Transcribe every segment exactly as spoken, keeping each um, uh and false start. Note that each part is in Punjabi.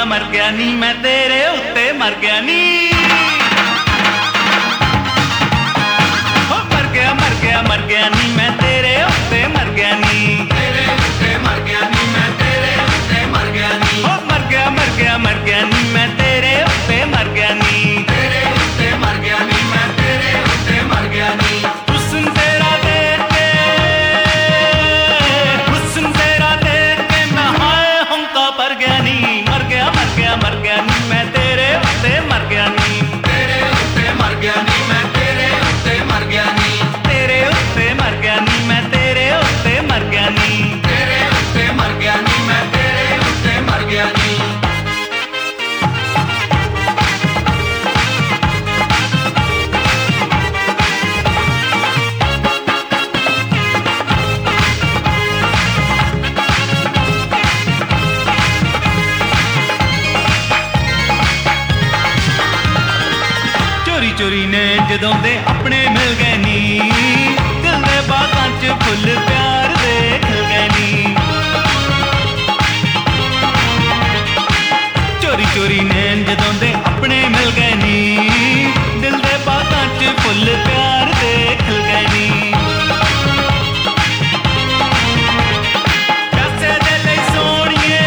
ਮਰ ਗਿਆ ਨੀ ਮੈਂ ਤੇਰੇ ਉੱਤੇ ਮਰ ਗਿਆ ਨੀ ਹੋ ਮਰ ਗਿਆ ਮਰ ਗਿਆ ਮਰ ਗਿਆ ਨੀ ਮੈਂ ਤੇਰੇ ਉੱਤੇ ਮਰ ਗਿਆ ਨੀ ਤੇਰੇ ਉੱਤੇ ਮਰ ਗਿਆ ਨੀ ਮੈਂ ਤੇਰੇ ਉੱਤੇ ਮਰ ਗਿਆ ਨੀ ਹੋ ਮਰ ਗਿਆ ਮਰ ਗਿਆ ਮਰ ਗਿਆ ਨੀ ਮੈਂ ਤੇਰੇ ਉੱਤੇ ਮਰ ਗਿਆ ਨੀ ਤੇਰੇ ਉੱਤੇ ਮਰ ਗਿਆ ਨੀ ਮੈਂ ਤੇਰੇ ਉੱਤੇ ਮਰ ਗਿਆ ਨੀ ਹੁਸਨ ਤੇਰਾ ਦੇਖ ਕੇ ਹੁਸਨ ਤੇਰਾ ਦੇਖ ਕੇ ਮੈਂ ਹਾਏ ਹੰਕਾ ਪਰ ਗਿਆ ਨੀ ਮਰ ਗਿਆ ਮਰ ਗਿਆ ਮਰ ਗਿਆ ਨੀ ਮੈਂ ਤੇਰੇ ਉੱਤੇ ਮਰ ਗਿਆ ਨੀ ਤੇਰੇ ਉੱਤੇ ਮਰ ਗਿਆ ਨੀ ਮੈਂ ਤੇਰੇ ਉੱਤੇ ਮਰ ਗਿਆ ਨੀ ਤੇਰੇ ਉੱਤੇ ਮਰ ਗਿਆ ਨੀ ਮੈਂ ਤੇਰੇ ਉੱਤੇ ਮਰ ਗਿਆ ਨੀ ਤੇਰੇ ਉੱਤੇ ਮਰ ਗਿਆ ਨੀ ਮੈਂ ਤੇਰੇ ਉੱਤੇ ਮਰ ਗਿਆ ਨੀ ਚੋਰੀ ਚੋਰੀ ਨੇ ਜਦੋਂ ਦੇ ਆਪਣੇ ਮਿਲ ਗਏ ਨੀ ਦਿਲ ਦੇ ਬਾਗਾਂ 'ਚ ਫੁੱਲ ਪਿਆਰ ਦੇ ਖਿਲ ਗਏ ਨੀ ਚੋਰੀ ਚੋਰੀ ਨੇ ਜਦੋਂ ਦੇ ਆਪਣੇ ਮਿਲ ਗਏ ਨੀ ਦਿਲ ਦੇ ਬਾਗਾਂ 'ਚ ਫੁੱਲ ਪਿਆਰ ਦੇ ਖਿਲ ਗਏ ਨੀ ਪੈਸੇ ਦੇ ਲਈ ਸੋਹਣੀਏ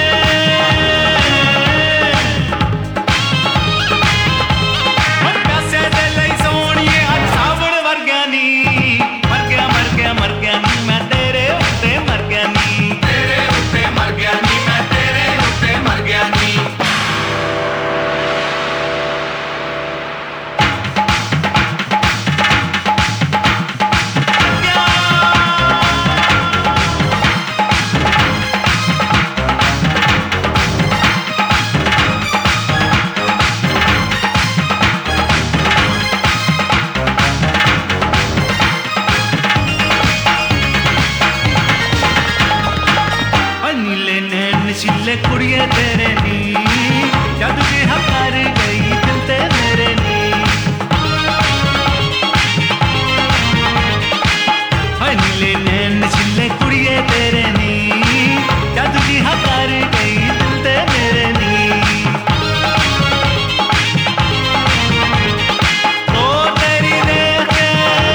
ਪੈਸੇ ਦੇ ਲਈ ਸੋਹਣੀਏ ਅੱਜ ਸਾਵਣ ਵਰਗਾ ਨੀ ਮਰ ਗਿਆ ਮਰ ਗਿਆ ਮਰ ਗਿਆ ਨੀ ਮੈਂ ਤੇਰੇ ਉੱਤੇ ਮਰ ਗਿਆ ਨੀ ਤੇਰੇ ਉੱਤੇ ਮਰ ਗਿਆ ਨੀ ਮੈਂ ਤੇਰੇ ਉੱਤੇ ਮਰ ਗਿਆ ਨੀ ਨੀਲੇ ਨੈਣ ਨਸ਼ੀਲੇ ਕੁੜੀਏ ਤੇਰੇ ਨੀ ਜਦ ਜਿਹਾ ਕਰ ਗਈ ਦਿਲ ਤੇ ਮੇਰੇ ਨੀ ਹਾਏ ਨੀਲੇ ਨੈਣ ਨਸ਼ੀਲੇ ਕੁੜੀਏ ਤੇਰੇ ਨੀ ਜਦ ਜਿਹਾ ਕਰ ਗਈ ਦਿਲ ਤੇ ਮੇਰੇ ਨੀ ਉਹ ਤੇਰੀ ਦੇਖ ਕੇ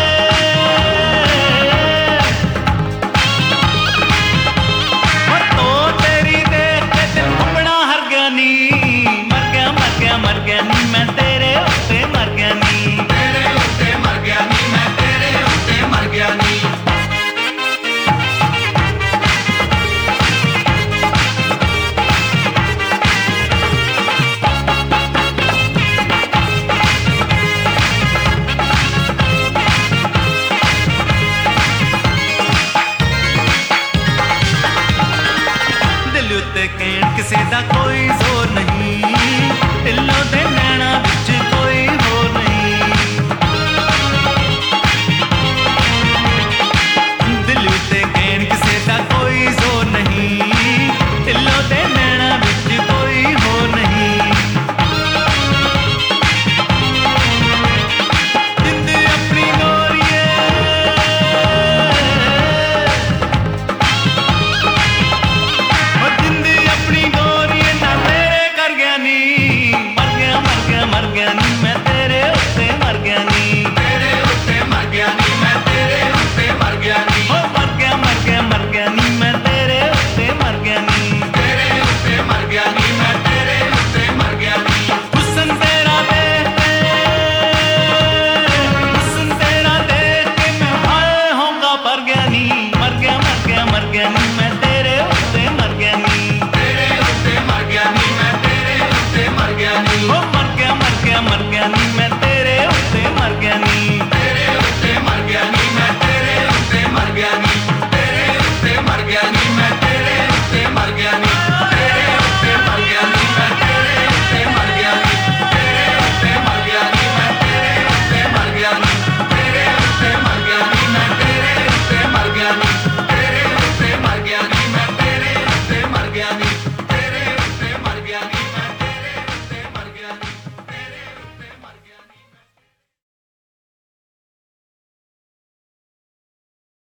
ਉਹ ਤੇਰੀ ਦੇਖ ਕੇ ਦਿਲ ਆਪਣਾ ਹਰ ਗਿਆ ਨੀ ਮਰ ਗਿਆ ਮਰ ਗਿਆ ਮਰ ਗਿਆ ਨੀ ਮੈਂ ਤੇਰੇ ਉੱਤੇ ਮਰ ਗਿਆ ਨੀ ਤੇਰੇ ਉੱਤੇ ਮਰ ਗਿਆ ਨੀ ਮੈਂ ਤੇਰੇ ਉੱਤੇ ਮਰ ਗਿਆ ਨੀ ਦਿਲ ਉੱਤੇ ਕਹਿਣ ਕਿਸੇ ਦਾ ਕੋਈ ਜ਼ੋਰ ਨਹੀਂ